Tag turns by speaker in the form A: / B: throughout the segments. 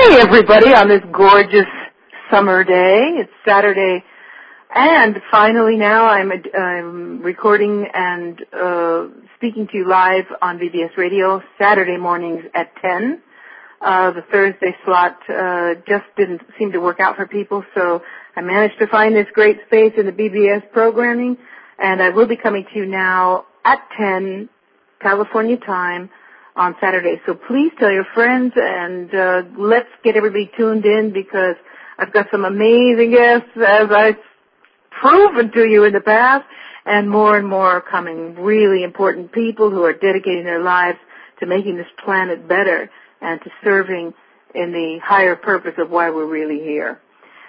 A: Hey, everybody, on this gorgeous summer day. It's Saturday, and finally now I'm recording and speaking to you live on VBS Radio Saturday mornings at 10. The Thursday slot just didn't seem to work out for people, so I managed to find this great space in the BBS programming, and I will be coming to you now at 10 California time on Saturday. So please tell your friends, and let's get everybody tuned in, because I've got some amazing guests, as I've proven to you in the past, and more are coming. Really important people who are dedicating their lives to making this planet better and to serving in the higher purpose of why we're really here.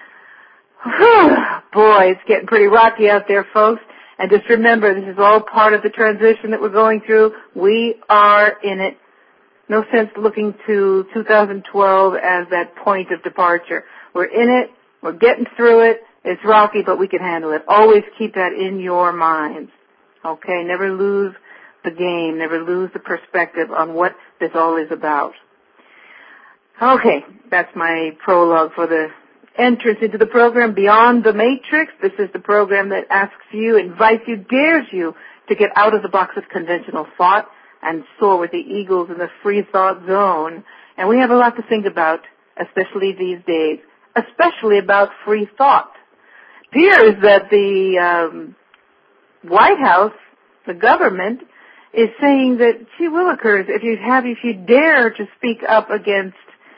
A: Boy, it's getting pretty rocky out there, folks. And just remember, this is all part of the transition that we're going through. We are in it. No sense looking to 2012 as that point of departure. We're in it. We're getting through it. It's rocky, but we can handle it. Always keep that in your minds. Okay? Never lose the game. Never lose the perspective on what this all is about. Okay, that's my prologue for the entrance into the program. Beyond the Matrix, this is the program that asks you, invites you, dares you to get out of the box of conventional thought and soar with the eagles in the free thought zone. And we have a lot to think about, especially these days, especially about free thought. It appears that the White House, the government, is saying that, gee willikers, if you dare to speak up against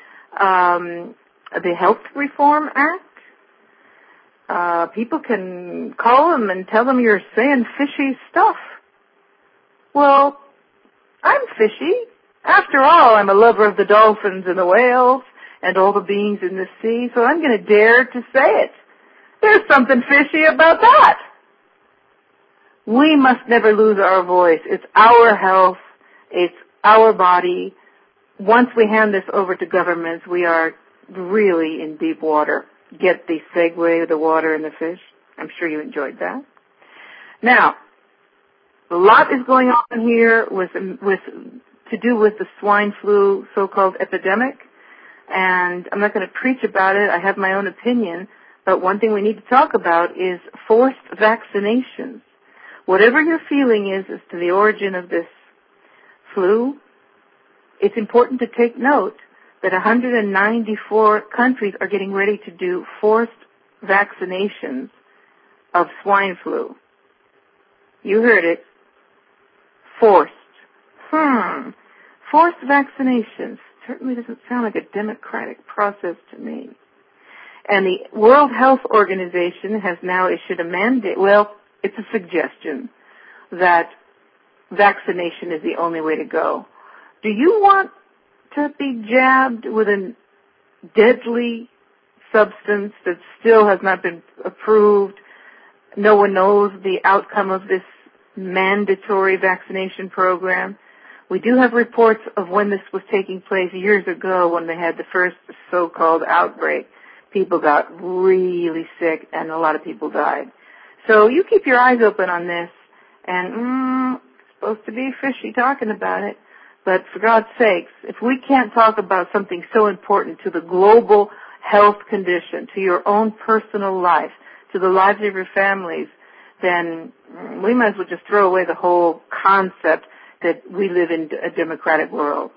A: the Health Reform Act, people can call them and tell them you're saying fishy stuff. Well, I'm fishy. After all, I'm a lover of the dolphins and the whales and all the beings in the sea, so I'm going to dare to say it. There's something fishy about that. We must never lose our voice. It's our health. It's our body. Once we hand this over to governments, we are really in deep water. Get the segue, the water and the fish. I'm sure you enjoyed that. Now, a lot is going on here to do with the swine flu so-called epidemic, and I'm not going to preach about it. I have my own opinion, but one thing we need to talk about is forced vaccinations. Whatever your feeling is as to the origin of this flu, it's important to take note that 194 countries are getting ready to do forced vaccinations of swine flu. You heard it. Forced. Forced vaccinations certainly doesn't sound like a democratic process to me. And the World Health Organization has now issued a mandate. Well, it's a suggestion that vaccination is the only way to go. Do you want to be jabbed with a deadly substance that still has not been approved? No one knows the outcome of this mandatory vaccination program. We do have reports of when this was taking place years ago when they had the first so-called outbreak. People got really sick and a lot of people died. So you keep your eyes open on this, and it's supposed to be fishy talking about it. But for God's sakes, if we can't talk about something so important to the global health condition, to your own personal life, to the lives of your families, then we might as well just throw away the whole concept that we live in a democratic world.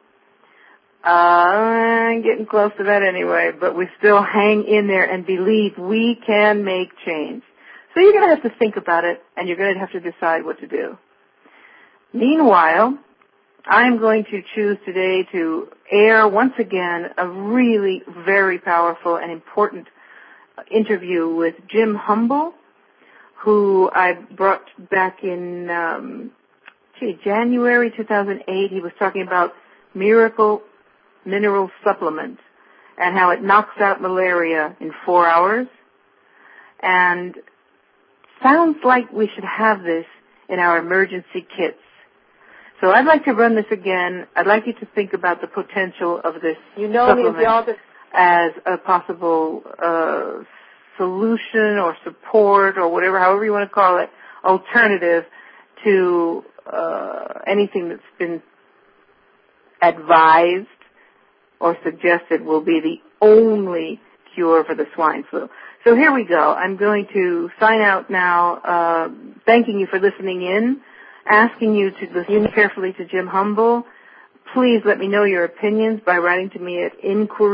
A: I'm getting close to that anyway, but we still hang in there and believe we can make change. So you're going to have to think about it, and you're going to have to decide what to do. Meanwhile, I'm going to choose today to air once again a really very powerful and important interview with Jim Humble, who I brought back in January 2008. He was talking about Miracle Mineral Supplement and how it knocks out malaria in 4 hours. And sounds like we should have this in our emergency kits. So I'd like to run this again. I'd like you to think about the potential of this supplement as a possible solution or support or whatever, however you want to call it, alternative to anything that's been advised or suggested will be the only cure for the swine flu. So here we go. I'm going to sign out now, thanking you for listening in, asking you to listen carefully to Jim Humble. Please let me know your opinions by writing to me at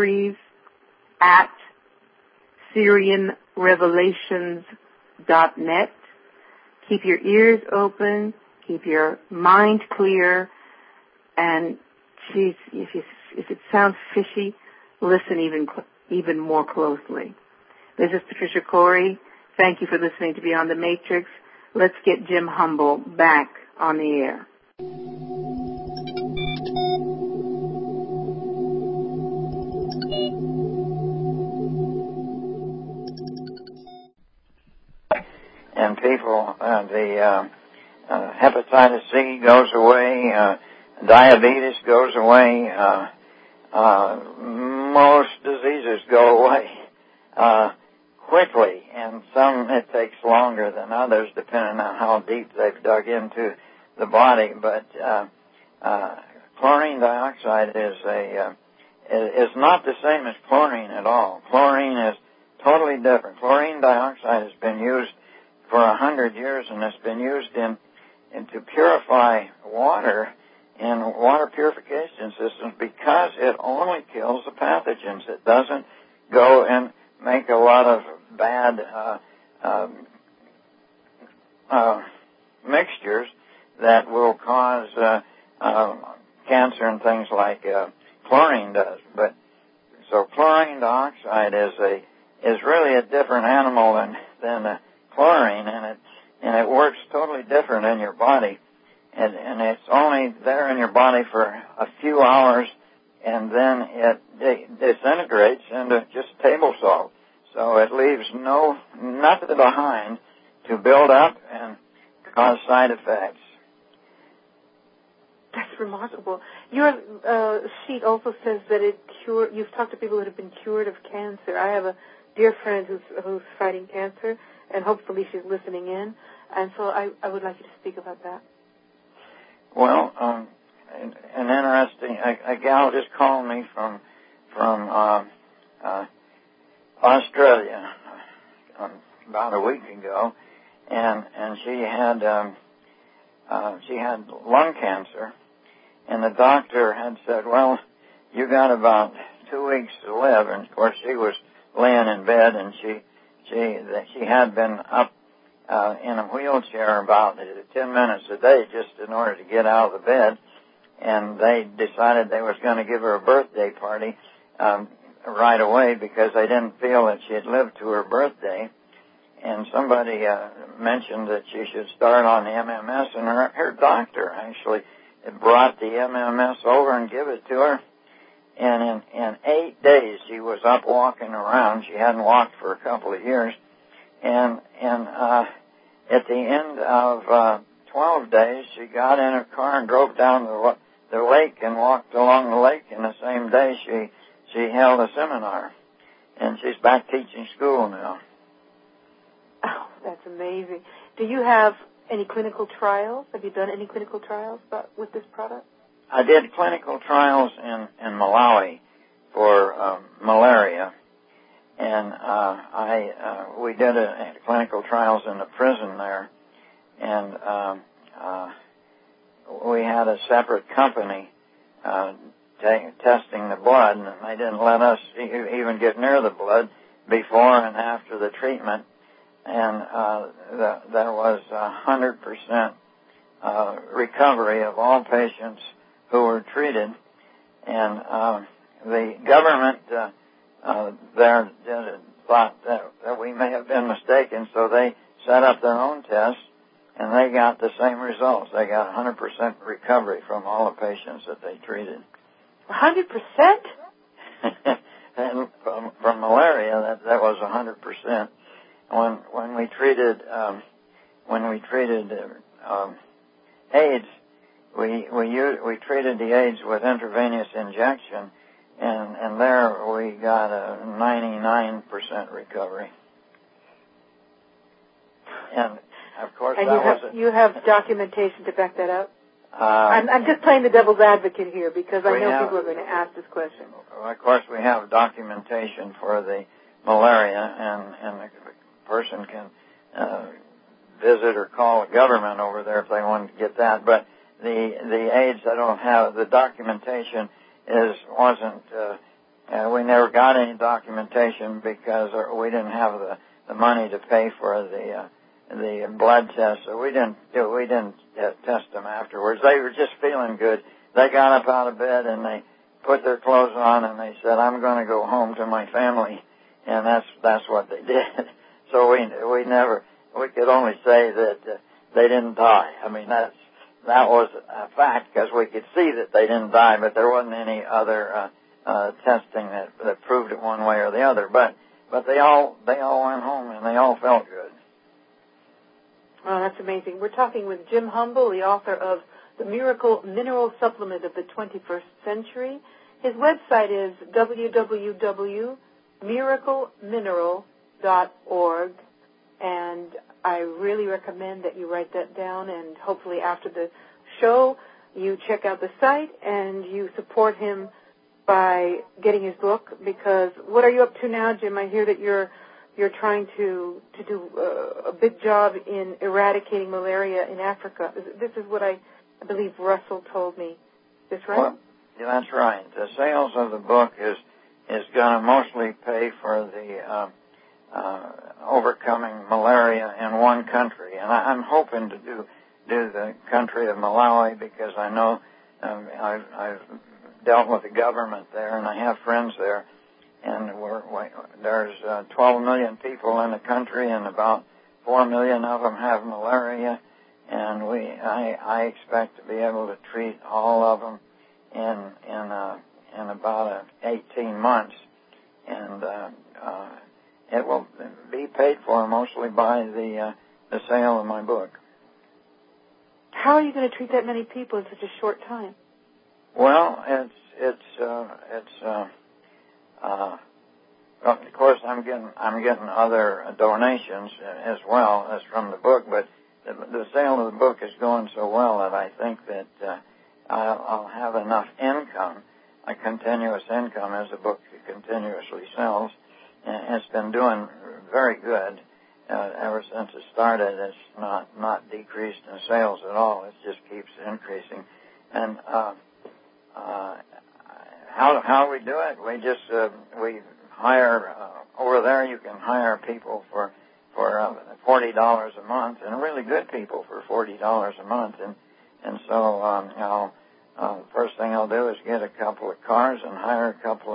A: inquiries@SyrianRevelations.net. Keep your ears open, keep your mind clear, and geez, if it sounds fishy, listen even more closely. This is Patricia Corey. Thank you for listening to Beyond the Matrix. Let's get Jim Humble back on the air.
B: And people, the hepatitis C goes away, diabetes goes away, most diseases go away quickly, and some it takes longer than others depending on how deep they've dug into the body. But chlorine dioxide is not the same as chlorine at all. Chlorine is totally different. Chlorine dioxide has been used for 100 years, and it's been used to purify water in water purification systems because it only kills the pathogens. It doesn't go and make a lot of bad mixtures that will cause cancer and things like chlorine does. But so chlorine dioxide is really a different animal than chlorine, and it works totally different in your body, and it's only there in your body for a few hours, and then it disintegrates into just table salt. So it leaves nothing behind to build up and cause side effects.
A: That's remarkable. Your sheet also says that you've talked to people that have been cured of cancer. I have a dear friend who's fighting cancer, and hopefully she's listening in, and so I would like you to speak about that.
B: Well, an interesting, a gal just called me from Australia about a week ago, and she had lung cancer, and the doctor had said, well, you got about 2 weeks to live, and of course she was laying in bed, and she had been up in a wheelchair about 10 minutes a day just in order to get out of the bed, and they decided they was going to give her a birthday party right away because they didn't feel that she had lived to her birthday. And somebody mentioned that she should start on the MMS, and her doctor actually brought the MMS over and gave it to her. And in 8 days, she was up walking around. She hadn't walked for a couple of years. And at the end of 12 days, she got in her car and drove down the lake and walked along the lake. And the same day, she held a seminar. And she's back teaching school now.
A: Oh, that's amazing. Do you have any clinical trials? Have you done any clinical trials with this product?
B: I did clinical trials in Malawi for malaria, and we did clinical trials in the prison there, and we had a separate company testing the blood, and they didn't let us even get near the blood before and after the treatment, and there was 100% recovery of all patients who were treated, and the government there thought that we may have been mistaken, so they set up their own tests, and they got the same results. They got 100% recovery from all the patients that they treated.
A: 100%?
B: And from malaria, that was 100%. When we treated AIDS, we treated the AIDS with intravenous injection, and there we got a 99% recovery. And of course,
A: you have documentation to back that up? I'm just playing the devil's advocate here because I know people are going to ask this question.
B: Of course, we have documentation for the malaria, and the person can visit or call the government over there if they want to get that. But the AIDS, I don't have. The documentation wasn't. We never got any documentation because we didn't have the money to pay for the blood test, so we didn't test them afterwards. They were just feeling good. They got up out of bed and they put their clothes on and they said, "I'm going to go home to my family," and that's what they did. So we could only say that they didn't die. I mean that was a fact because we could see that they didn't die, but there wasn't any other testing that proved it one way or the other. But they all went home and they all felt good.
A: Oh, that's amazing. We're talking with Jim Humble, the author of The Miracle Mineral Supplement of the 21st Century. His website is www.miraclemineral.org, and I really recommend that you write that down, and hopefully after the show you check out the site and you support him by getting his book, because what are you up to now, Jim? I hear that you're trying to do a big job in eradicating malaria in Africa. This is what I believe Russell told me. Is this right?
B: Well, yeah, that's right. The sales of the book is going to mostly pay for the overcoming malaria in one country, and I'm hoping to do the country of Malawi because I know I've dealt with the government there and I have friends there. And there's 12 million people in the country, and about 4 million of them have malaria. And I expect to be able to treat all of them in about 18 months, and it will be paid for mostly by the sale of my book.
A: How are you going to treat that many people in such a short time?
B: Well, of course, I'm getting other donations as well as from the book, but the sale of the book is going so well that I think that I'll have enough income, a continuous income, as the book continuously sells. And it's been doing very good ever since it started. It's not decreased in sales at all. It just keeps increasing. And how we do it? We just we hire over there. You can hire people for $40 a month, and really good people for $40 a month. And so first thing I'll do is get a couple of cars and hire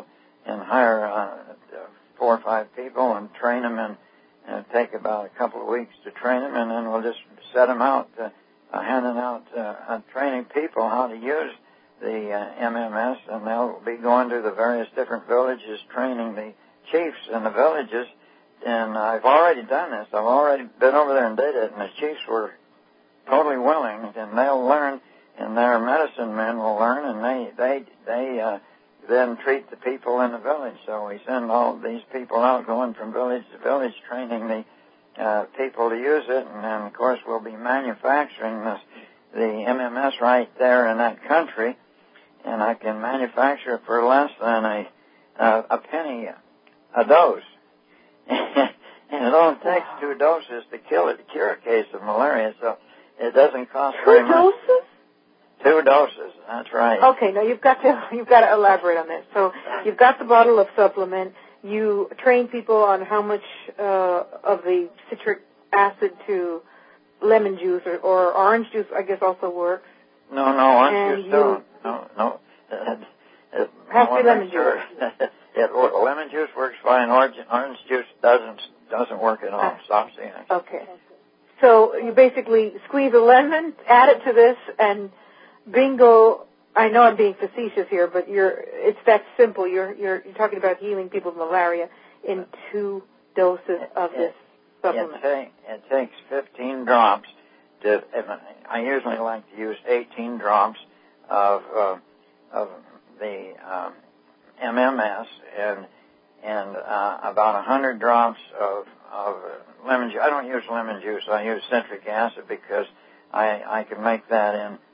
B: 4 or 5 people and train them, and take about a couple of weeks to train them, and then we'll just set them out, handing out training people how to use the MMS, and they'll be going to the various different villages, training the chiefs in the villages. And I've already done this. I've already been over there and did it, and the chiefs were totally willing, and they'll learn, and their medicine men will learn, and they then treat the people in the village. So we send all these people out, going from village to village, training the people to use it, and then, of course, we'll be manufacturing the MMS right there in that country, and I can manufacture it for less than a penny a dose. And it only takes 2 doses to cure a case of malaria, so it doesn't cost very much.
A: 2 doses?
B: 2 doses, that's right.
A: Okay, now you've got to elaborate on this. So you've got the bottle of supplement. You train people on how much of the citric acid to lemon juice or orange juice, I guess, also works.
B: No, orange juice don't. No.
A: It has to be lemon juice.
B: Lemon juice works fine. Orange juice doesn't work at all. Stops the action.
A: Okay. So you basically squeeze a lemon, add it to this, and bingo. I know I'm being facetious here, but it's that simple. You're talking about healing people with malaria in 2 doses of this supplement.
B: It takes 15 drops. I usually like to use 18 drops of the MMS and about 100 drops of lemon juice. I don't use lemon juice. I use citric acid because I can make that in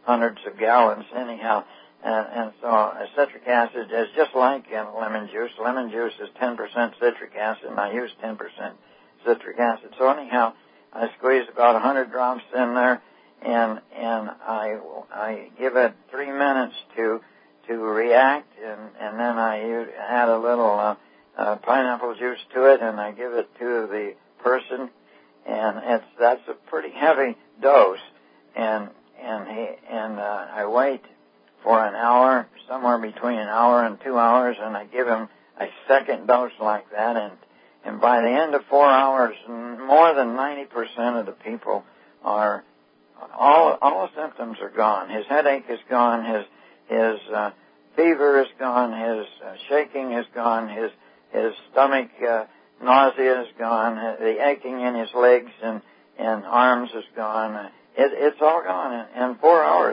B: hundreds of gallons anyhow. And so citric acid is just like in lemon juice. Lemon juice is 10% citric acid, and I use 10% citric acid. So anyhow, I squeeze about 100 drops in there, and I give it 3 minutes to react, and then I add a little pineapple juice to it, and I give it to the person, and that's a pretty heavy dose, and I wait for an hour, somewhere between an hour and 2 hours, and I give him a second dose like that, and by the end of 4 hours, more than 90% of the people are, all the symptoms are gone. His headache is gone, his fever is gone, his shaking is gone, his stomach nausea is gone, the aching in his legs and arms is gone. It's all gone in 4 hours.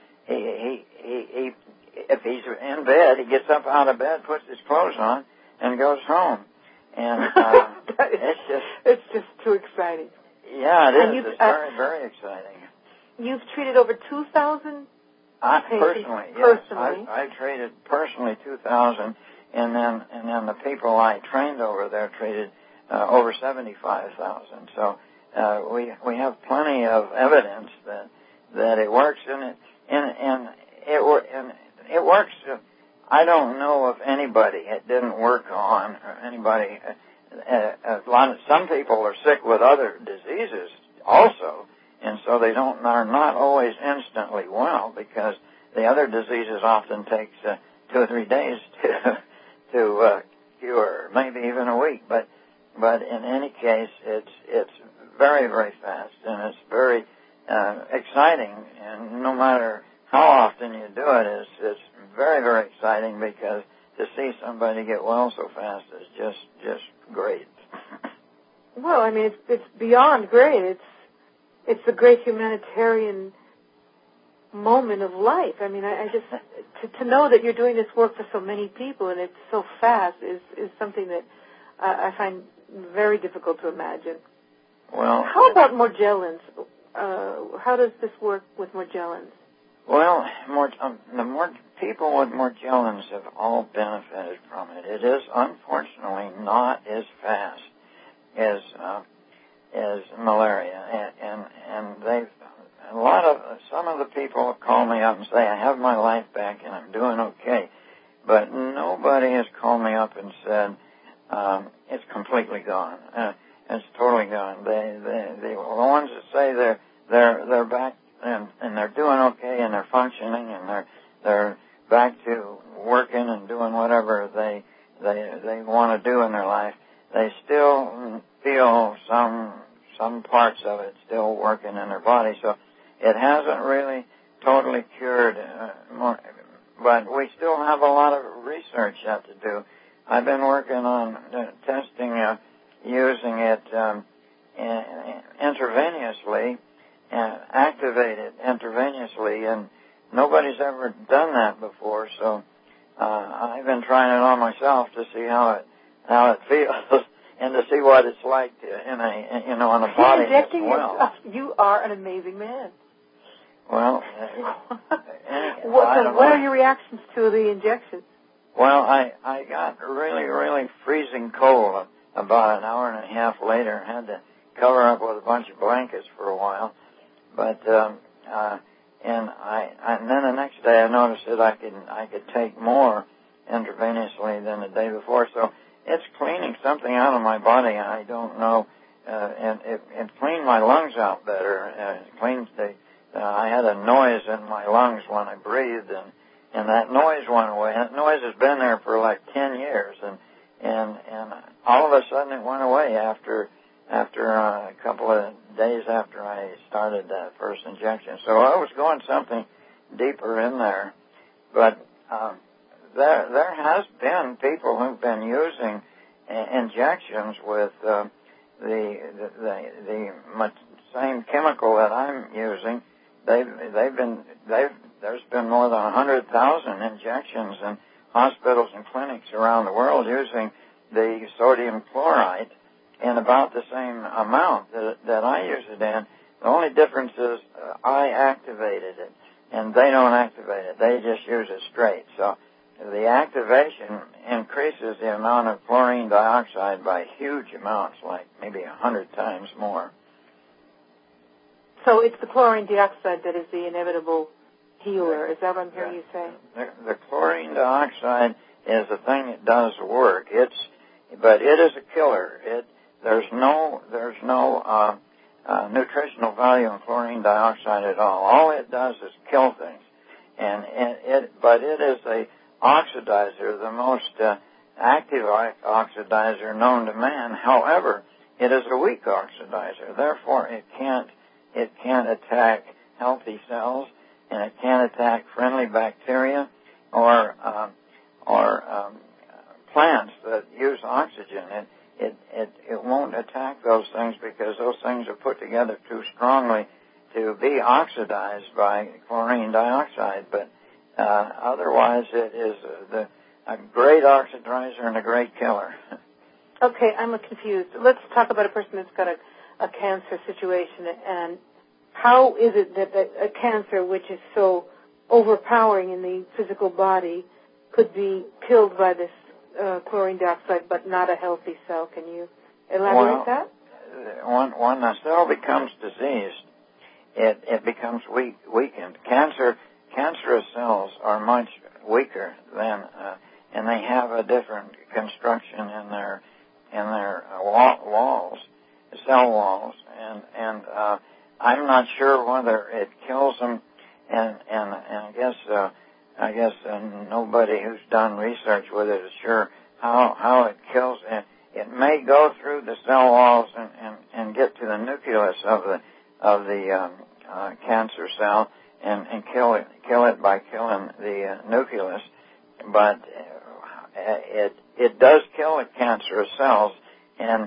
B: If he's in bed, he gets up out of bed, puts his clothes on, and goes home. And
A: it's just too exciting.
B: Yeah, it is. It's very, very exciting.
A: You've treated over 2,000
B: personally. Yes. I've treated personally 2,000, and then the people I trained over there treated over 75,000. So we have plenty of evidence that it works, and it works. I don't know of anybody it didn't work on, or anybody. Some people are sick with other diseases also, and so are not always instantly well, because the other diseases often takes 2 or 3 days to cure, maybe even a week. But in any case, it's very, very fast, and it's very exciting. And no matter how often you do it, it's very, very exciting, because to see somebody get well so fast is just great.
A: Well, I mean, it's beyond great. It's a great humanitarian moment of life. I mean, I just to know that you're doing this work for so many people and it's so fast is something that I find very difficult to imagine.
B: Well,
A: how about Morgellons? How does this work with Morgellons?
B: Well, the more people with Morgellons have all benefited from it. It is unfortunately not as fast as malaria, and some of the people have called me up and say, I have my life back and I'm doing okay, but nobody has called me up and said it's completely gone. It's totally gone. The ones that say they're back and they're doing okay and they're functioning and they're back to working and doing whatever they want to do in their life, they still feel some parts of it still working in their body. So it hasn't really totally cured, but we still have a lot of research yet to do. I've been working on testing using it intravenously, activate it intravenously, and nobody's ever done that before. So I've been trying it on myself to see how it feels and to see what it's like on a body as well.
A: You are an amazing man.
B: Well,
A: what are your reactions to the injection?
B: Well, I got really, really freezing cold about an hour and a half later. Had to cover up with a bunch of blankets for a while, but and then the next day I noticed that I could take more intravenously than the day before. So it's cleaning something out of my body. I don't know, and it cleaned my lungs out better. It cleans I had a noise in my lungs when I breathed, and that noise went away. That noise has been there for like 10 years, and all of a sudden it went away after a couple of days after I started that first injection. So I was going something deeper in there, but there has been people who've been using injections with the same chemical that I'm using. There's been more than 100,000 injections in hospitals and clinics around the world using the sodium chloride in about the same amount that I use it in. The only difference is I activated it, and they don't activate it. They just use it straight. So the activation increases the amount of chlorine dioxide by huge amounts, like maybe 100 times more.
A: So it's the chlorine dioxide that is the inevitable healer. Is that what I'm hearing you say?
B: The chlorine dioxide is the thing that does work. But it is a killer. There's no nutritional value in chlorine dioxide at all. All it does is kill things, but it is a oxidizer, the most active oxidizer known to man. However, it is a weak oxidizer. Therefore, it can't attack healthy cells, and it can't attack friendly bacteria or plants that use oxygen. It won't attack those things because those things are put together too strongly to be oxidized by chlorine dioxide. But otherwise, it is a great oxidizer and a great killer.
A: Okay, I'm confused. Let's talk about a person that's got a cancer situation, and how is it that a cancer, which is so overpowering in the physical body, could be killed by this chlorine dioxide, but not a healthy cell? Can you elaborate that?
B: When a cell becomes diseased, it becomes weakened. Cancerous cells are much weaker than, and they have a different construction in their walls, cell walls, and I'm not sure whether it kills them, and I guess nobody who's done research with it is sure how it kills. It may go through the cell walls and get to the nucleus of the cancer cell and kill it by killing the nucleus, but it does kill the cancerous cells, and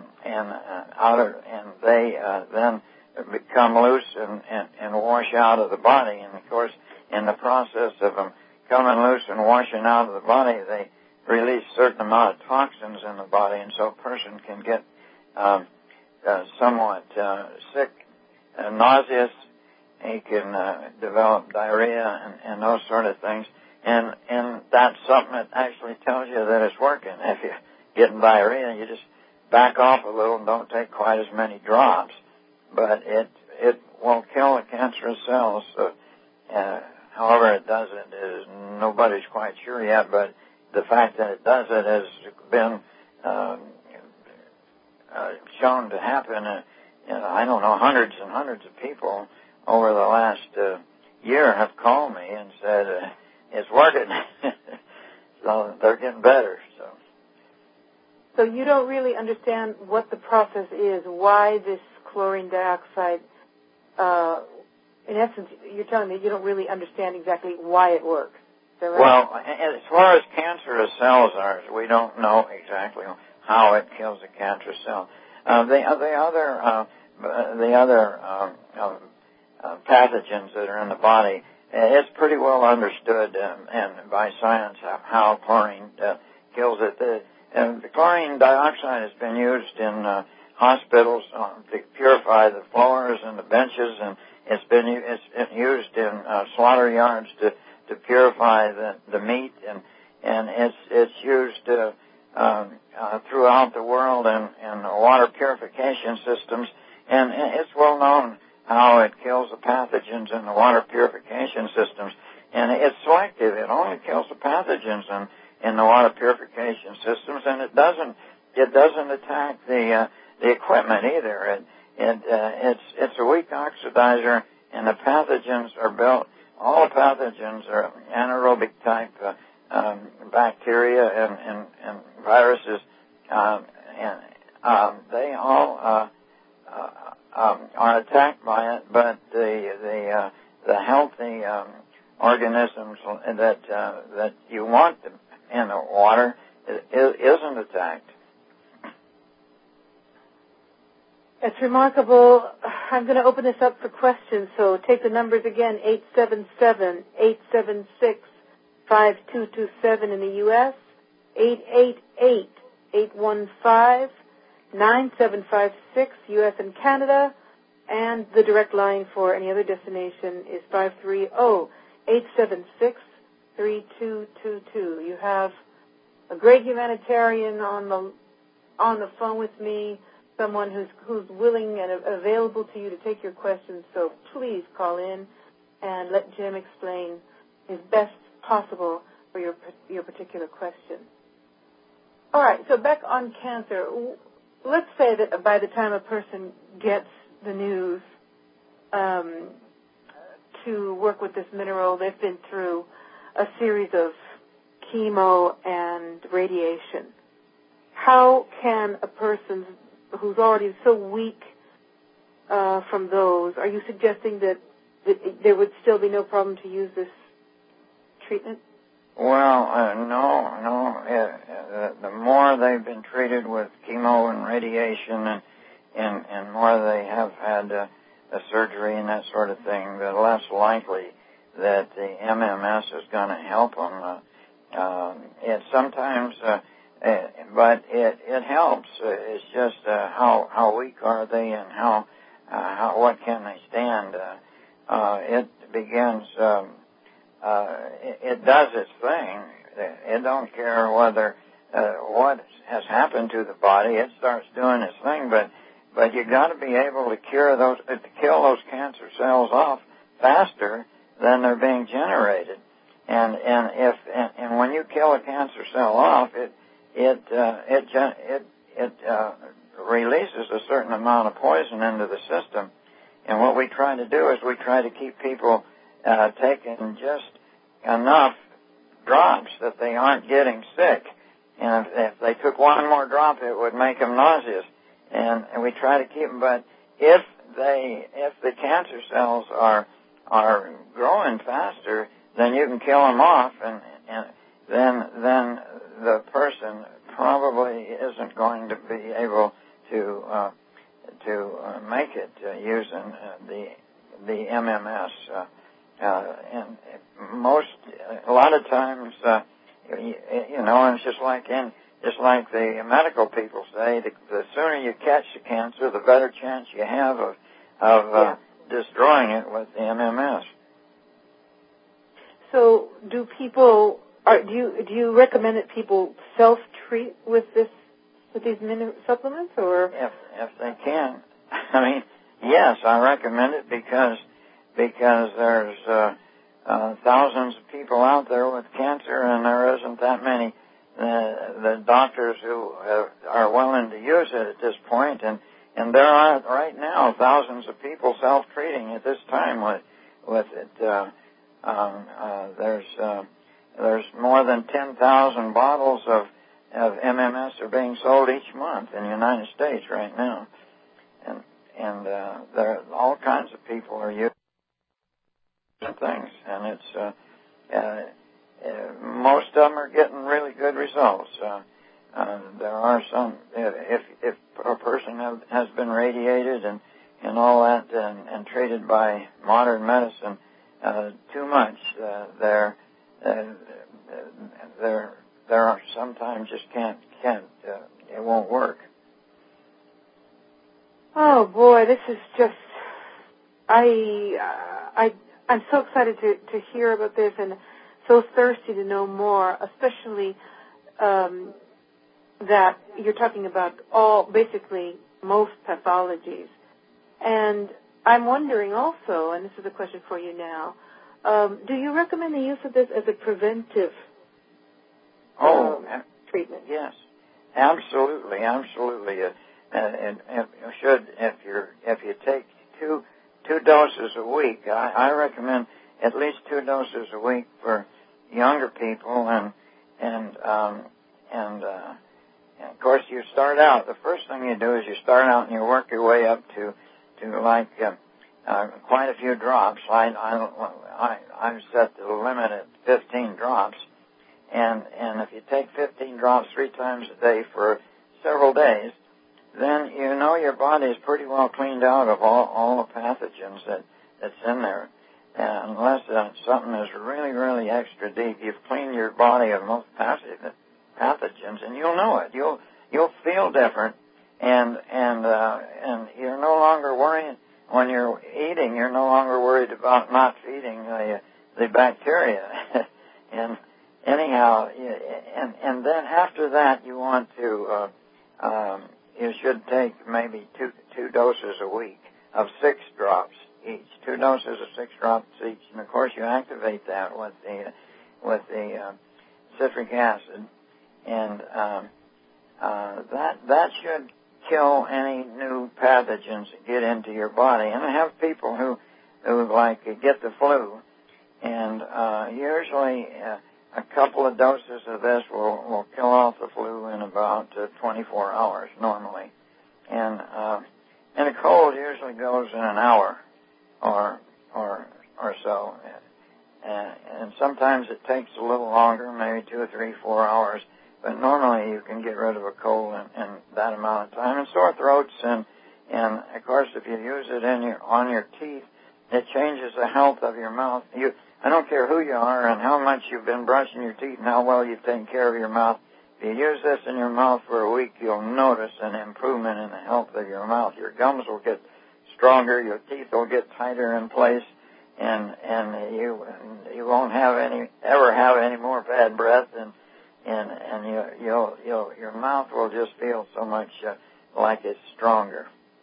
B: they then become loose and wash out of the body. And of course, in the process of them coming loose and washing out of the body, they release a certain amount of toxins in the body, and so a person can get somewhat sick, nauseous. He can develop diarrhea and those sort of things. And that's something that actually tells you that it's working. If you're getting diarrhea, you just back off a little and don't take quite as many drops. But it will kill the cancerous cells. So, however it does it, nobody's quite sure yet, but the fact that it does it has been shown to happen. I don't know, hundreds and hundreds of people over the last year have called me and said, it's working. So they're getting better.
A: So you don't really understand what the process is, why this chlorine dioxide, in essence, you're telling me you don't really understand exactly why it works. Is that right? Well,
B: as far as cancerous cells are, we don't know exactly how it kills a cancerous cell. The other pathogens that are in the body, it's pretty well understood and by science how chlorine kills it. The chlorine dioxide has been used in hospitals to purify the floors and the benches, and it's been used in slaughter yards to purify the meat, and it's used throughout the world in water purification systems, and it's well known how it kills the pathogens in the water purification systems, and it's selective. It only kills the pathogens in the water purification systems, and it doesn't attack the equipment either. It's a weak oxidizer, and the pathogens are built. All pathogens are anaerobic type bacteria and viruses, and they all are attacked by it. But the healthy organisms that you want in the water isn't attacked.
A: It's remarkable. I'm going to open this up for questions, so take the numbers again, 877-876-5227 in the U.S., 888-815-9756, U.S. and Canada, and the direct line for any other destination is 876-3222. You have a great humanitarian on the phone with me, someone who's willing and available to you to take your questions. So please call in and let Jim explain his best possible for your particular question. All right, so back on cancer. Let's say that by the time a person gets the news to work with this mineral, they've been through a series of chemo and radiation. How can a person who's already so weak from those, are you suggesting that there would still be no problem to use this treatment?
B: Well, no. The more they've been treated with chemo and radiation and more they have had a surgery and that sort of thing, the less likely that the MMS is going to help them. It sometimes, but it helps. It's just how weak are they and how what can they stand. It begins. It does its thing. It don't care whether what has happened to the body. It starts doing its thing, but you got to be able to kill those cancer cells off faster than they're being generated. And when you kill a cancer cell off, it releases a certain amount of poison into the system. And what we try to do is we try to keep people taking just enough drops that they aren't getting sick. And if they took one more drop, it would make them nauseous. And we try to keep them. But if the cancer cells are growing faster, then you can kill them off, and then the person probably isn't going to be able to make it using the MMS. And a lot of times, and it's just like the medical people say, the sooner you catch the cancer, the better chance you have of destroying it with the MMS.
A: So, do you recommend that people self-treat with these supplements, or
B: if they can? I mean, yes, I recommend it because there's thousands of people out there with cancer, and there isn't that many the doctors who are willing to use it at this point, and there are right now thousands of people self-treating at this time with it. There's more than 10,000 bottles of MMS are being sold each month in the United States right now, and there all kinds of people are using things, and it's most of them are getting really good results. There are some if a person has been radiated and all that and treated by modern medicine too much, there are sometimes just can't it won't work.
A: Oh boy, this is just I'm so excited to hear about this and so thirsty to know more, especially that you're talking about basically most pathologies. And I'm wondering also, and this is a question for you now, do you recommend the use of this as a preventive treatment?
B: Yes, absolutely. And you should, if you take two doses a week, I recommend at least 2 doses a week for younger people, and of course you start out. The first thing you do is you start out and you work your way up to like quite a few drops. I set the limit at 15 drops, and if you take 15 drops 3 times a day for several days, then you know your body is pretty well cleaned out of all the pathogens that's in there. And unless something is really, really extra deep, you've cleaned your body of most pathogens, and you'll know it. You'll feel different, and you're no longer worrying when you're eating. You're no longer worried about not feeding the bacteria. And anyhow, and then after that, you want to you should take maybe two doses a week of 6 drops each. 2 doses of 6 drops each, and of course you activate that with the citric acid, and that should kill any new pathogens that get into your body. And I have people who like get the flu, and usually a couple of doses of this will kill off the flu in about 24 hours normally, and a cold usually goes in an hour or so, and sometimes it takes a little longer, maybe 2 or 3, 4 hours. But normally you can get rid of a cold in that amount of time. And sore throats, and of course if you use it on your teeth, it changes the health of your mouth. I don't care who you are and how much you've been brushing your teeth and how well you've taken care of your mouth. If you use this in your mouth for a week, you'll notice an improvement in the health of your mouth. Your gums will get stronger, your teeth will get tighter in place, and you won't ever have any more bad breath, and your mouth will just feel so much like it's stronger.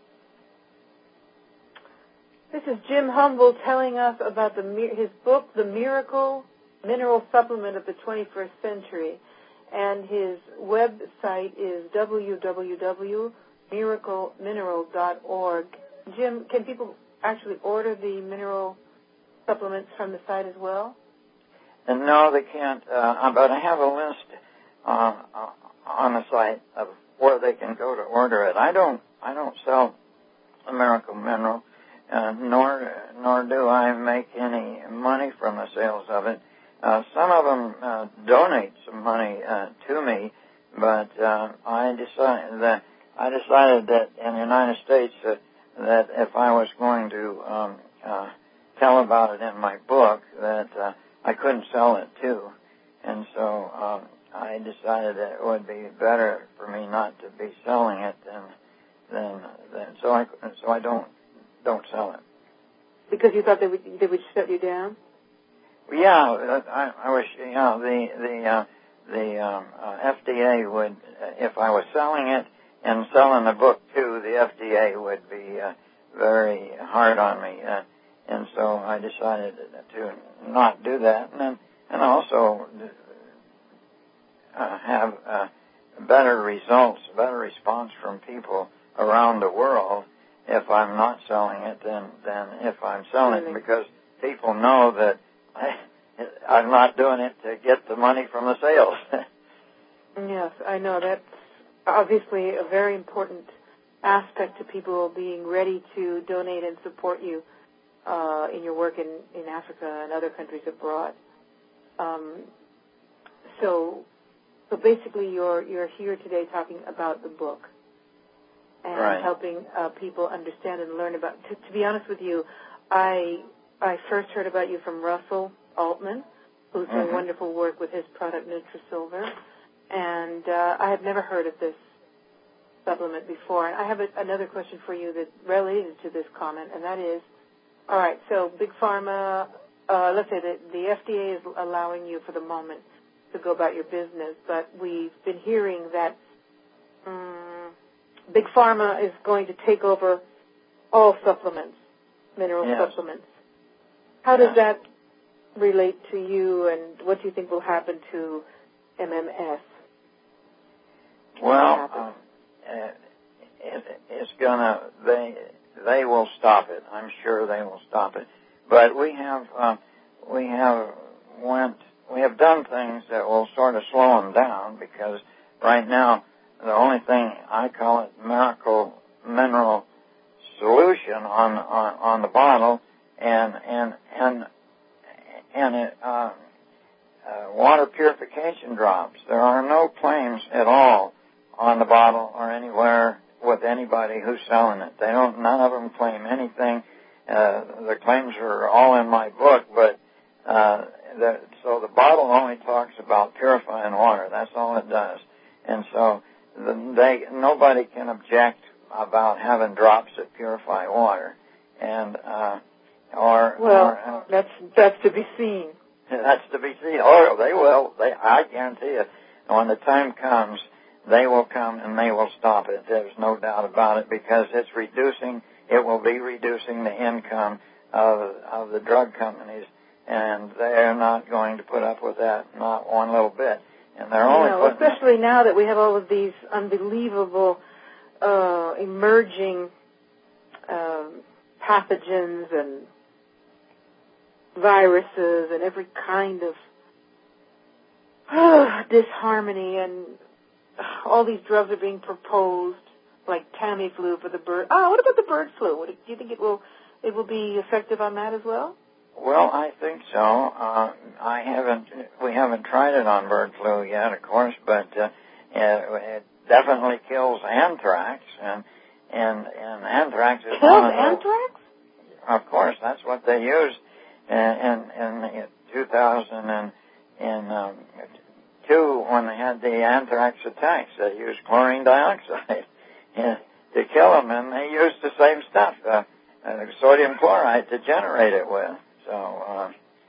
A: This is Jim Humble telling us about his book, The Miracle Mineral Supplement of the 21st Century, and his website is www.miraclemineral.org. Jim, can people actually order the mineral supplements from the site as well?
B: And no, they can't. But I have a list on the site of where they can go to order it. I don't sell a Miracle Mineral, nor do I make any money from the sales of it. Some of them donate some money to me, but I decided that in the United States that if I was going to tell about it in my book, that I couldn't sell it too, and so I decided that it would be better for me not to be selling it than so I don't sell it.
A: Because you thought they would shut you down?
B: Yeah, I was. The FDA would, if I was selling it and selling the book too, the FDA would be very hard on me, and so I decided to not do that, and also have better results, better response from people around the world if I'm not selling it than if I'm selling it, because people know that I'm not doing it to get the money from the sales.
A: Yes, I know. That's obviously a very important aspect to people being ready to donate and support you in your work in Africa and other countries abroad. So basically you're here today talking about the book and
B: right.
A: helping people understand and learn about. To be honest with you, I first heard about you from Russell Altman, who's doing wonderful work with his product NutriSilver, and I had never heard of this supplement before. And I have another question for you that's related to this comment, and that is, all right, so Big Pharma, let's say that the FDA is allowing you for the moment to go about your business, but we've been hearing that Big Pharma is going to take over all supplements, mineral supplements. How does that relate to you, and what do you think will happen to MMS?
B: Well, it's gonna. They will stop it. I'm sure they will stop it. But we have done things that will sort of slow them down, because right now the only thing, I call it Miracle Mineral Solution on the bottle, and water purification drops. There are no claims at all on the bottle or anywhere with anybody who's selling it. None of them claim anything. The claims are all in my book, but so the bottle only talks about purifying water. That's all it does. And so nobody can object about having drops that purify water. And
A: That's to be seen.
B: That's to be seen. Oh, they will. I guarantee you. When the time comes, they will come and they will stop it. There's no doubt about it, because it's reducing. It will be reducing the income of the drug companies, and they're not going to put up with that, not one little bit. And they're only
A: especially now that we have all of these unbelievable emerging pathogens and viruses and every kind of disharmony, and all these drugs are being proposed, like Tamiflu for the bird. What about the bird flu? Do you think it will be effective on that as well?
B: Well, I think so. We haven't tried it on bird flu yet, of course, but it definitely kills anthrax, and anthrax is
A: kills anthrax?
B: Of course, that's what they used in 2002 when they had the anthrax attacks. They used chlorine dioxide to kill them, and they used the same stuff, sodium chloride, to generate it with. So,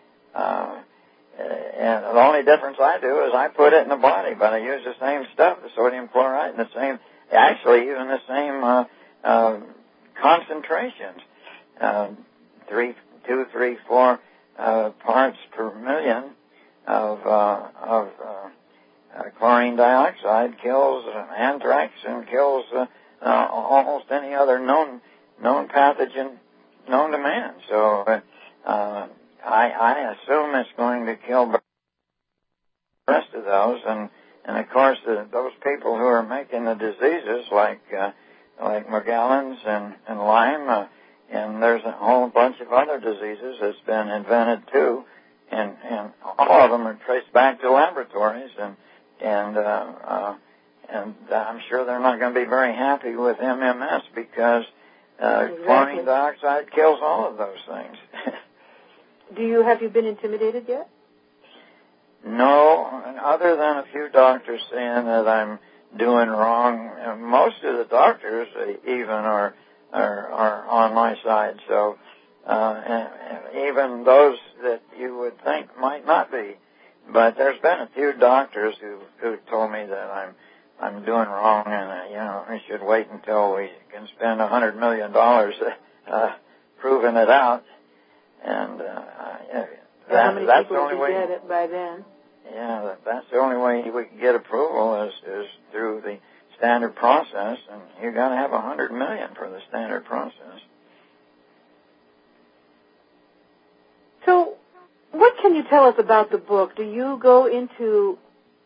B: and the only difference I do is I put it in the body, but I use the same stuff, the sodium chloride, and even the same concentrations, 2, 3, 4 parts per million of chlorine dioxide kills anthrax and kills almost any other known pathogen known to man. So I assume it's going to kill the rest of those, and of course those people who are making the diseases like Morgellons and Lyme, and there's a whole bunch of other diseases that's been invented too, and all of them are traced back to laboratories, and I'm sure they're not going to be very happy with MMS, because chlorine dioxide kills all of those things.
A: Have you been intimidated yet?
B: No, other than a few doctors saying that I'm doing wrong. Most of the doctors even are on my side. So even those that you would think might not be. But there's been a few doctors who told me that I'm doing wrong, and I should wait until we can spend $100 million proving it out. And that's the only way.
A: Get it by then.
B: Yeah, that's the only way we can get approval is through the standard process, and you got to have $100 million for the standard process.
A: So, what can you tell us about the book? Do you go into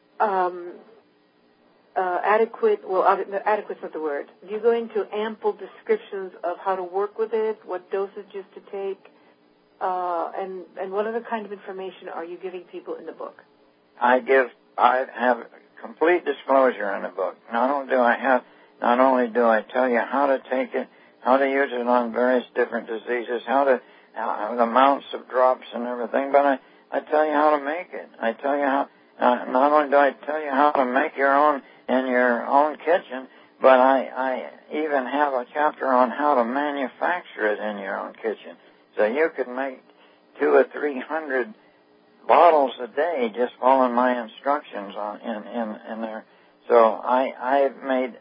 A: adequate? Well, adequate's not the word. Do you go into ample descriptions of how to work with it, what dosages to take, and what other kind of information are you giving people in the book?
B: I have complete disclosure in the book. Not only do I tell you how to take it, how to use it on various different diseases, the amounts of drops and everything, but I tell you how to make it. I tell you how. Not only do I tell you how to make your own in your own kitchen, but I even have a chapter on how to manufacture it in your own kitchen. So you could make 200 or 300 bottles a day just following my instructions in there. So I've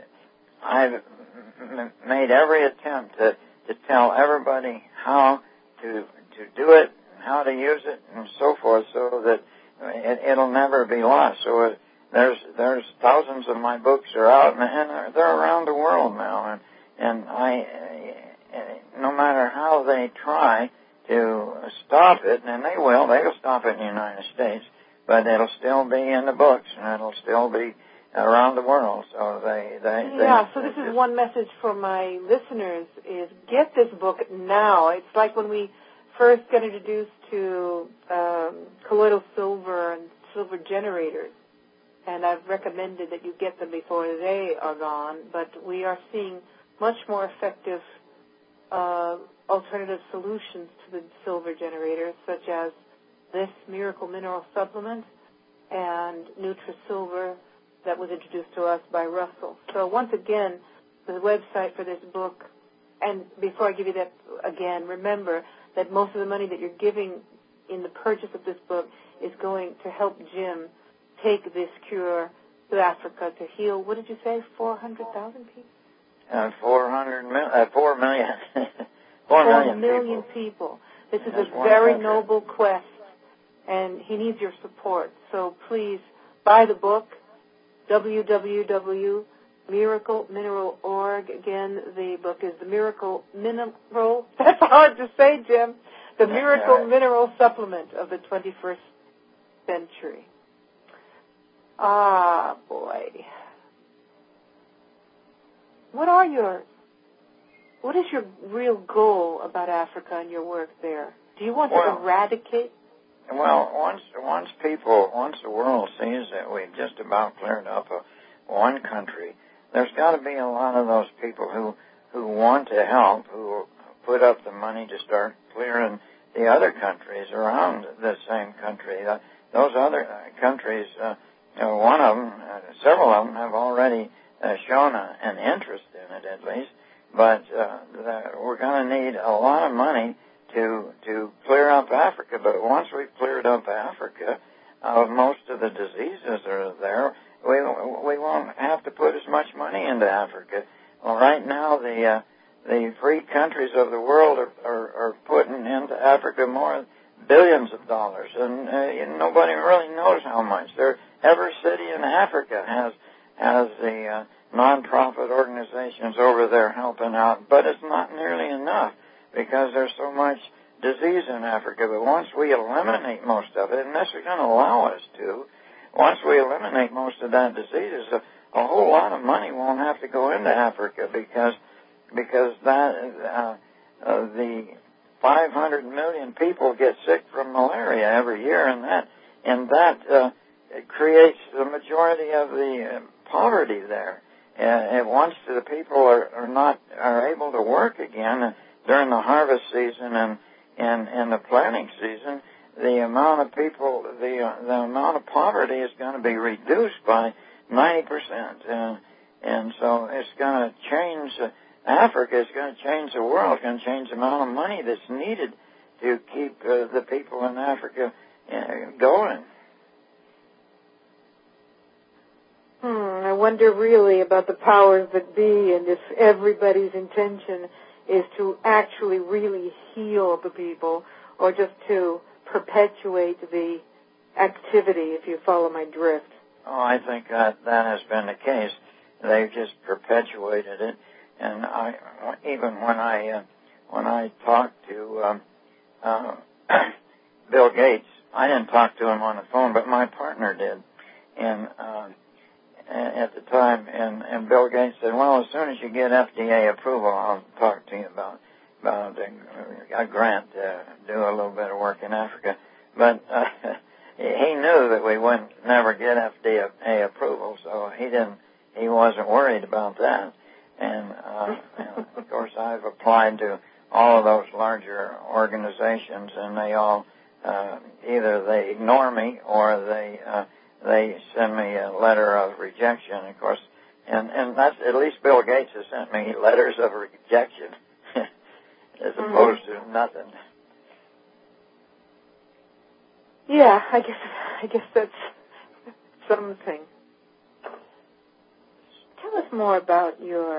B: made every attempt to tell everybody how to do it, how to use it, and so forth, so that it'll never be lost. So there's thousands of my books are out, and they're around the world now, and no matter how they try to stop it, and they'll stop it in the United States, but it'll still be in the books, and it'll still be around the world. So
A: so this is one message for my listeners: is get this book now. It's like when we first got introduced to colloidal silver and silver generators, and I've recommended that you get them before they are gone. But we are seeing much more effective alternative solutions to the silver generators, such as this Miracle Mineral Supplement and NutriSilver that was introduced to us by Russell. So once again, the website for this book, and before I give you that again, remember that most of the money that you're giving in the purchase of this book is going to help Jim take this cure to Africa to heal, what did you say, 400,000 people?
B: 4 million.
A: 4 million people. This is a very noble quest, and he needs your support. So please buy the book, www.miraclemineral.org. Again, the book is The Miracle Mineral. That's hard to say, Jim. The Miracle Mineral Supplement of the 21st Century. Ah, boy. What is your real goal about Africa and your work there? Do you want to eradicate?
B: Well, once the world sees that we've just about cleared up one country, there's got to be a lot of those people who want to help, who put up the money to start clearing the other countries around the same country. Those other countries, one of them, several of them have already shown an interest in it at least, but we're going to need a lot of money to clear up Africa. But once we've cleared up Africa of most of the diseases that are there, we won't have to put as much money into Africa. Well, right now the free countries of the world are putting into Africa more billions of dollars, and nobody really knows how much. Every city in Africa has the non-profit organizations over there helping out, but it's not nearly enough because there's so much disease in Africa. But once we eliminate most of it, and this is going to allow us to, once we eliminate most of that disease, a whole lot of money won't have to go into Africa because that the 500 million people get sick from malaria every year, and that creates the majority of the poverty there. And once the people are able to work again during the harvest season and the planting season, the amount of people, the amount of poverty is going to be reduced by 90%, and so it's going to change Africa. It's going to change the world. It's going to change the amount of money that's needed to keep the people in Africa going.
A: I wonder really about the powers that be, and if everybody's intention is to actually really heal the people or just to perpetuate the activity, if you follow my drift.
B: Oh, I think that has been the case. They've just perpetuated it. And even when I talked to Bill Gates, I didn't talk to him on the phone, but my partner did. And at the time, and Bill Gates said, "Well, as soon as you get FDA approval, I'll talk to you about a grant to do a little bit of work in Africa." But he knew that we wouldn't never get FDA approval, so he wasn't worried about that. And of course, I've applied to all of those larger organizations, and they all either they ignore me or they send me a letter of rejection. Of course, and that's at least Bill Gates has sent me letters of rejection as opposed to nothing.
A: Yeah, I guess that's something. Tell us more about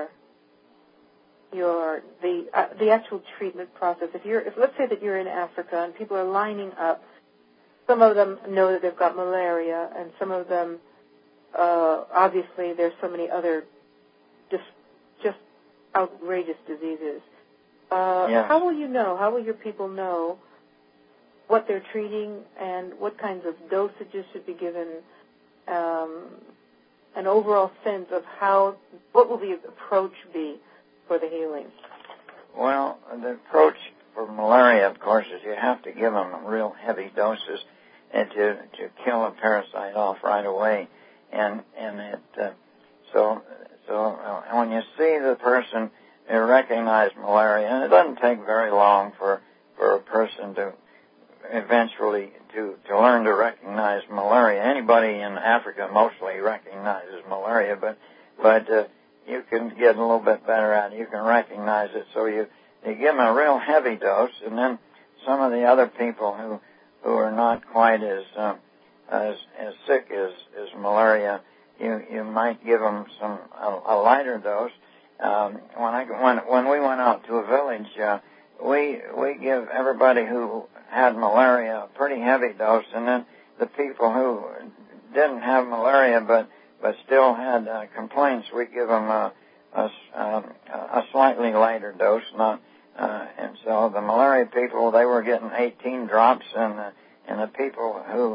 A: the actual treatment process. If let's say that you're in Africa and people are lining up, some of them know that they've got malaria, and some of them obviously there's so many other just outrageous diseases.
B: Yes.
A: How will you know? How will your people know what they're treating and what kinds of dosages should be given? An overall sense of what will the approach be for the healing?
B: Well, the approach for malaria, of course, is you have to give them real heavy doses and to kill a parasite off right away. And so when you see the person recognize malaria, and it doesn't take very long for a person to eventually to learn to recognize malaria. Anybody in Africa mostly recognizes malaria, but you can get a little bit better at it. You can recognize it, so you give them a real heavy dose, and then some of the other people who are not quite as sick as malaria, you might give them a lighter dose. When we went out to a village, we give everybody who had malaria a pretty heavy dose, and then the people who didn't have malaria but still had complaints, we give them a slightly lighter dose. And so the malaria people, they were getting 18 drops, and the people who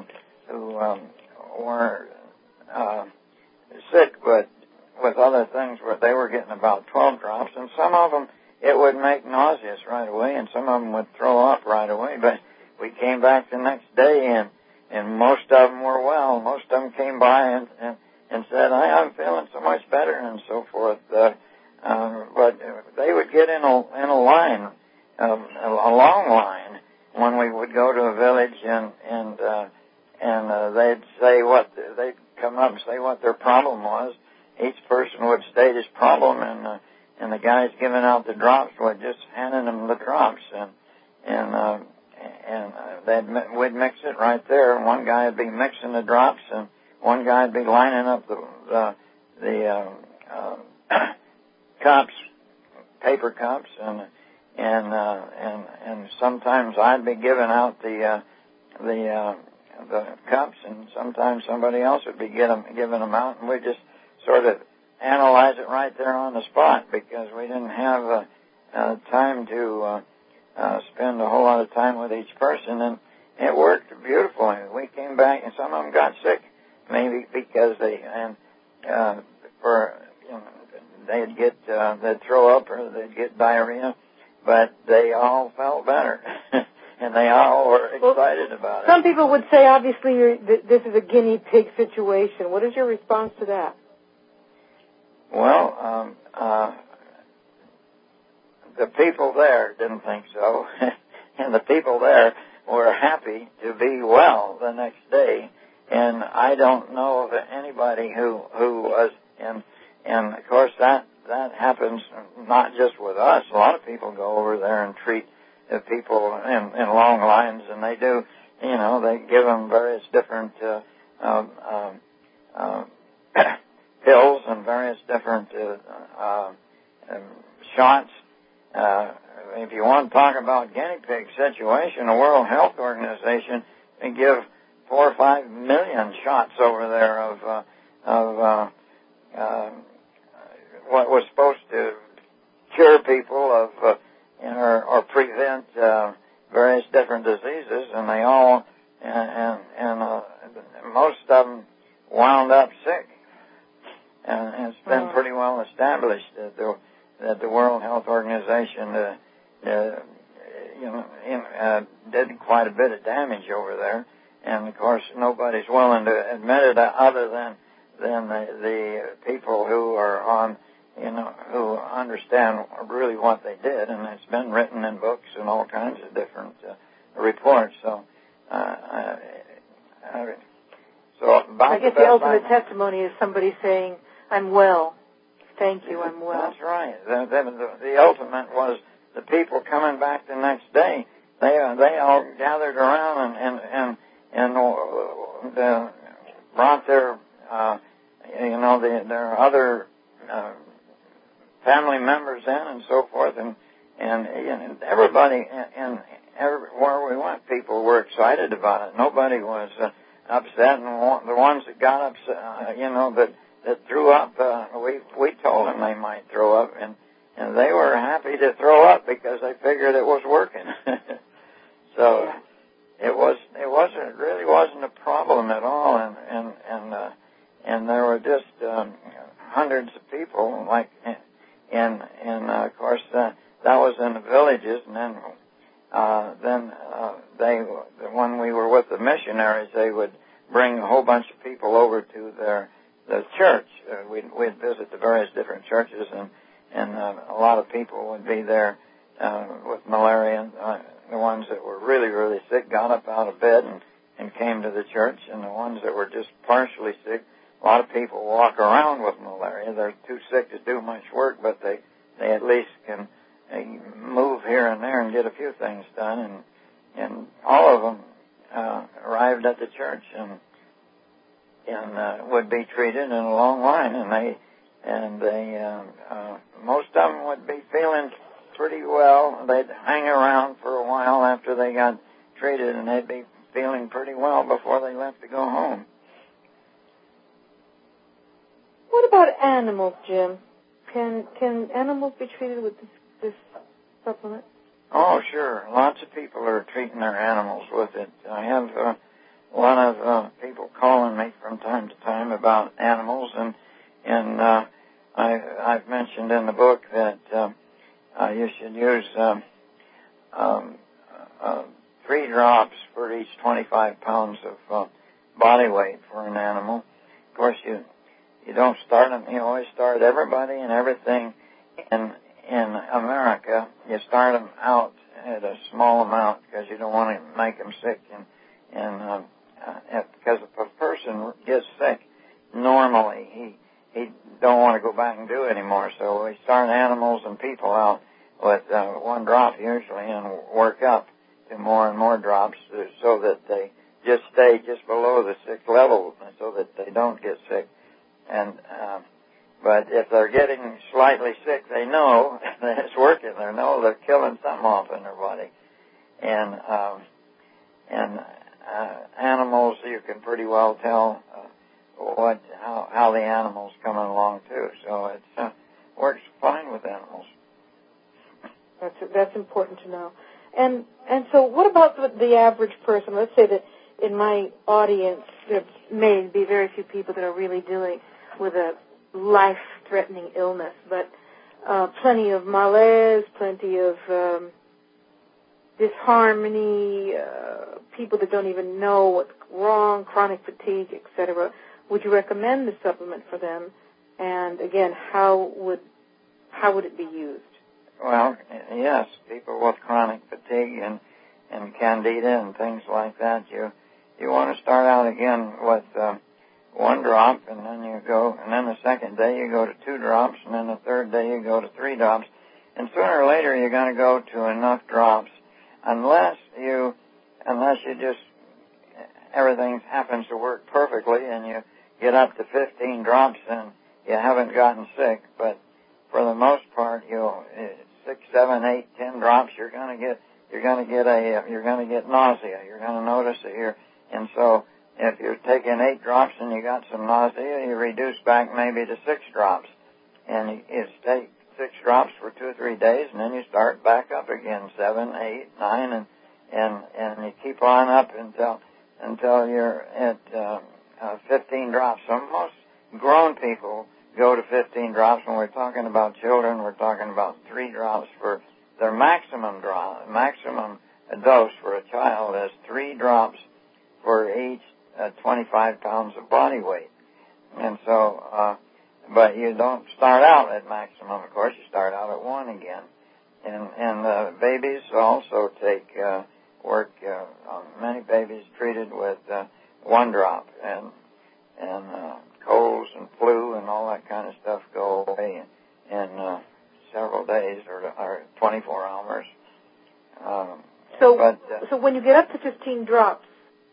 B: were sick but with other things, they were getting about 12 drops, and some of them it would make nauseous right away, and some of them would throw up right away. But we came back the next day, and most of them were well. Most of them came by and said, I'm feeling so much better, and so forth. But they would get in a line, a long line, when we would go to a village, and they'd say they'd come up and say what their problem was. Each person would state his problem, and the guys giving out the drops would just handing them the drops, and we'd mix it right there. And one guy would be mixing the drops, and one guy would be lining up the cups, paper cups, and sometimes I'd be giving out the cups, and sometimes somebody else would be giving them out, and we just sort of analyze it right there on the spot, because we didn't have time to spend a whole lot of time with each person, and it worked beautifully. We came back, and some of them got sick, maybe because they'd throw up or they'd get diarrhea, but they all felt better, and they all were excited about it.
C: Some people would say, obviously, this is a guinea pig situation. What is your response to that?
B: Well, the people there didn't think so, and the people there were happy to be well the next day. And I don't know of anybody who was, and of course that happens not just with us. A lot of people go over there and treat people in long lines, and they do, they give them various different pills and various different shots. If you want to talk about guinea pig situation, the World Health Organization can give 4 or 5 million shots over there of what was supposed to cure people of or prevent various different diseases, and they all and most of them wound up sick. And it's been pretty well established that the World Health Organization did quite a bit of damage over there, and of course nobody's willing to admit it other than the people who are on, who understand really what they did, and it's been written in books and all kinds of different reports. So
C: I guess the ultimate testimony is somebody saying, "I'm well. Thank you, I'm well."
B: That's right. The ultimate was the people coming back the next day. They all gathered around and brought their their other family members in and so forth, and everybody and everywhere we went, people were excited about it. Nobody was upset, and the ones that got upset, that threw up, we told them they might throw up, and they were happy to throw up because they figured it was working. So it really wasn't a problem at all, and there were just hundreds of people, and of course that was in the villages, and then when we were with the missionaries, they would bring a whole bunch of people over to the church. We'd visit the various different churches, and a lot of people would be there with malaria. The ones that were really, really sick got up out of bed and came to the church, and the ones that were just partially sick, a lot of people walk around with malaria. They're too sick to do much work, but they at least can move here and there and get a few things done. and all of them arrived at the church and would be treated in a long line, and they most of them would be feeling pretty well. They'd hang around for a while after they got treated, and they'd be feeling pretty well before they left to go home.
C: What about animals, Jim? Can animals be treated with this supplement?
B: Oh, sure. Lots of people are treating their animals with it. I have a lot of people calling me from time to time about animals, and I've mentioned in the book that you should use 3 drops for each 25 pounds of body weight for an animal. Of course, you don't start them. You always start everybody and everything in America. You start them out at a small amount because you don't want to make them sick, and because if a person gets sick, normally he don't want to go back and do it anymore. So we start animals and people out with 1 drop usually, and work up to more and more drops so that they just stay just below the sick level, so that they don't get sick. And but if they're getting slightly sick, they know that it's working. They know they're killing something off in their body. And animals, you can pretty well tell how the animal's coming along too. So it works fine with animals.
C: That's important to know. And so what about the average person? Let's say that in my audience there may be very few people that are really dealing with a life-threatening illness, but plenty of malaise, plenty of disharmony, people that don't even know what's wrong, chronic fatigue, etc. Would you recommend the supplement for them? And again, how would it be used?
B: Well, yes, people with chronic fatigue and candida and things like that, you want to start out again with 1 drop, and then the second day you go to 2 drops, and then the third day you go to 3 drops, and sooner or later you're going to go to enough drops, unless you just everything happens to work perfectly and you get up to 15 drops and you haven't gotten sick. But for the most part, 6, 7, 8, 10 drops, you're going to get nausea. You're going to notice that and so if you're taking 8 drops and you got some nausea, you reduce back maybe to 6 drops, and you take 6 drops for 2 or 3 days, and then you start back up again, 7, 8, 9, and you keep on up until you're at 15 drops. So most grown people go to 15 drops. When we're talking about children, we're talking about 3 drops for their maximum dose for a child is 3 drops for each 25 pounds of body weight. And so, but you don't start out at maximum, of course. You start out at 1 again. And babies also take work. Many babies treated with 1 drop, and colds and flu and all that kind of stuff go away in several days or 24 hours.
C: So when you get up to 15 drops,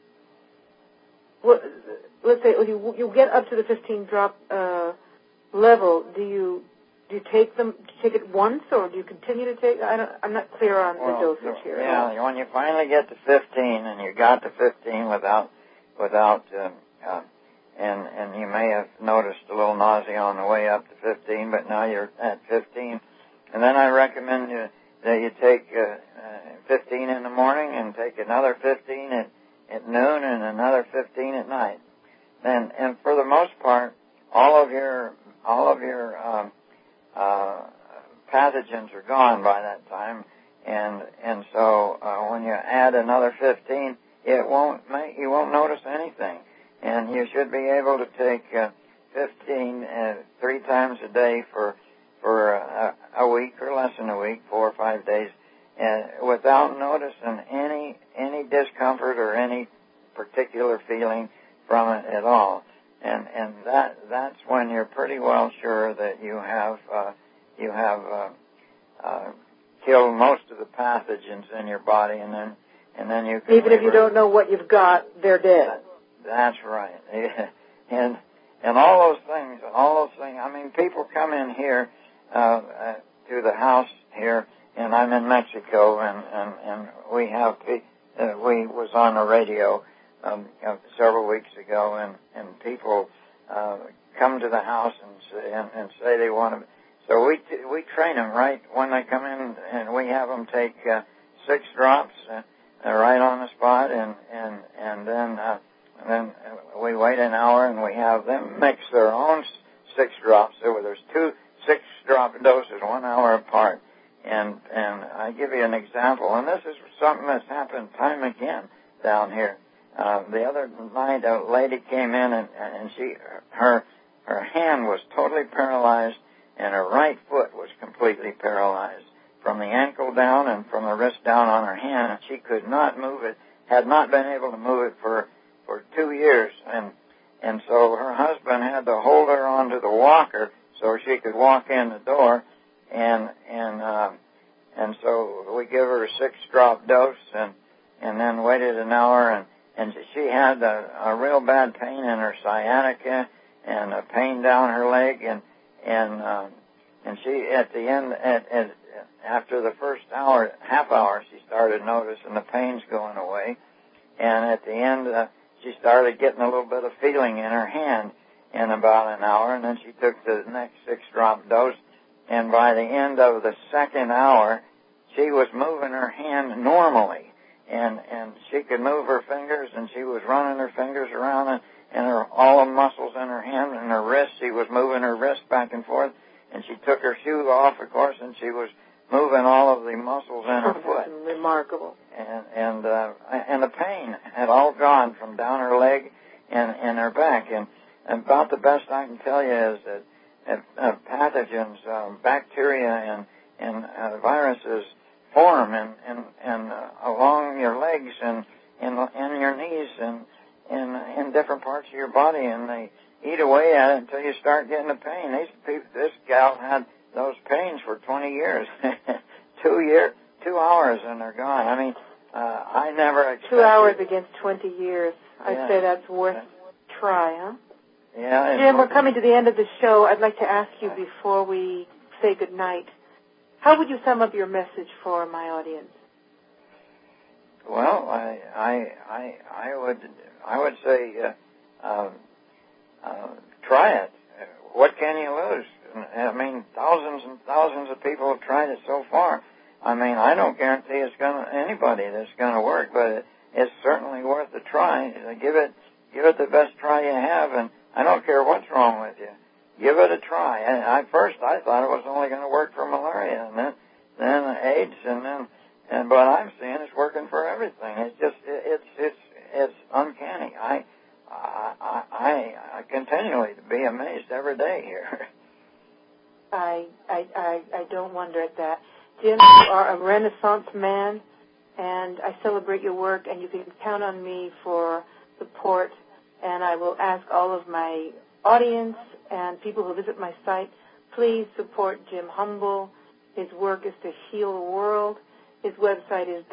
C: let's say you get up to the 15 drop level, do you take it once, or do you continue to take? I'm not clear on the dosage here.
B: Yeah, when you finally get to 15, and you got to 15 without and you may have noticed a little nausea on the way up to 15, but now you're at 15, and then I recommend that you take 15 in the morning and take another 15 at noon and another 15 at night. And for the most part, all of your pathogens are gone by that time, and so when you add another 15, you won't notice anything, and you should be able to take 15 3 times a day for a week or less than a week, 4 or 5 days, and without noticing any discomfort or any particular feeling from it at all. And that's when you're pretty well sure that you have killed most of the pathogens in your body, and then you can
C: even if you don't know what you've got, they're dead.
B: That's right. and all those things. I mean, people come in here to the house here, and I'm in Mexico, and we have we was on the radio several weeks ago, and people come to the house and say they want to. So we train them right when they come in, and we have them take 6 drops right on the spot, and then we wait an hour, and we have them mix their own 6 drops. So there's 2 6-drop doses 1 hour apart. And I give you an example, and this is something that's happened time again down here. The other night, a lady came in, and her hand was totally paralyzed, and her right foot was completely paralyzed from the ankle down and from the wrist down on her hand, and she could not move it, had not been able to move it for 2 years, and so her husband had to hold her onto the walker so she could walk in the door, and so we give her a 6-drop dose, and then waited an hour, and she had a real bad pain in her sciatica and a pain down her leg, and she at the end after the first hour, half hour, she started noticing the pains going away, and at the end she started getting a little bit of feeling in her hand in about an hour, and then she took the next 6-drop dose, and by the end of the second hour, she was moving her hand normally, and she could move her fingers, and she was running her fingers around, and all the muscles in her hand and her wrist, she was moving her wrist back and forth, and she took her shoe off, of course, and she was moving all of the muscles in her foot.
C: Remarkable.
B: And the pain had all gone from down her leg and her back, and about the best I can tell you is that pathogens, bacteria, and viruses form and along your legs and your knees and in different parts of your body, and they eat away at it until you start getting the pain. This gal had those pains for 20 years, 2 hours, and they're gone. I mean, I never expected
C: 2 hours against 20 years. I'd say that's worth a try, huh?
B: Yeah.
C: Jim, we're coming to the end of the show. I'd like to ask you before we say good night, how would you sum up your message for my audience?
B: Well, I would say try it. What can you lose? I mean, thousands and thousands of people have tried it so far. I mean, I don't guarantee it's anybody that's going to work, but it's certainly worth a try. Give it the best try you have, and I don't care what's wrong with you. Give it a try. And first I thought it was only going to work for malaria, and then AIDS, but I'm seeing it's working for everything. It's just it's uncanny. I continually to be amazed every day here.
C: I don't wonder at that. Jim, you are a Renaissance man, and I celebrate your work, and you can count on me for support, and I will ask all of my audience and people who visit my site, please support Jim Humble. His work is to heal the world. His website is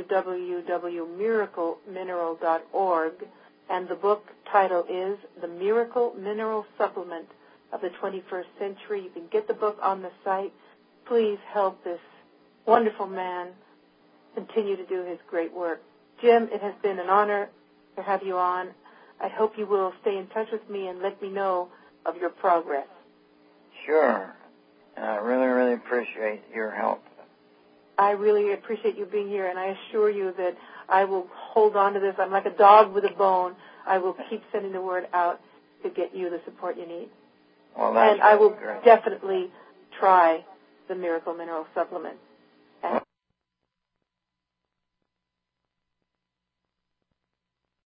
C: www.miraclemineral.org, and the book title is The Miracle Mineral Supplement of the 21st Century. You can get the book on the site. Please help this wonderful man continue to do his great work. Jim, it has been an honor to have you on. I hope you will stay in touch with me and let me know of your progress.
B: Sure. I really, really appreciate your help.
C: I really appreciate you being here, and I assure you that I will hold on to this. I'm like a dog with a bone. I will keep sending the word out to get you the support you need.
B: Well, that's
C: and I will
B: great.
C: definitely try the Miracle Mineral Supplement.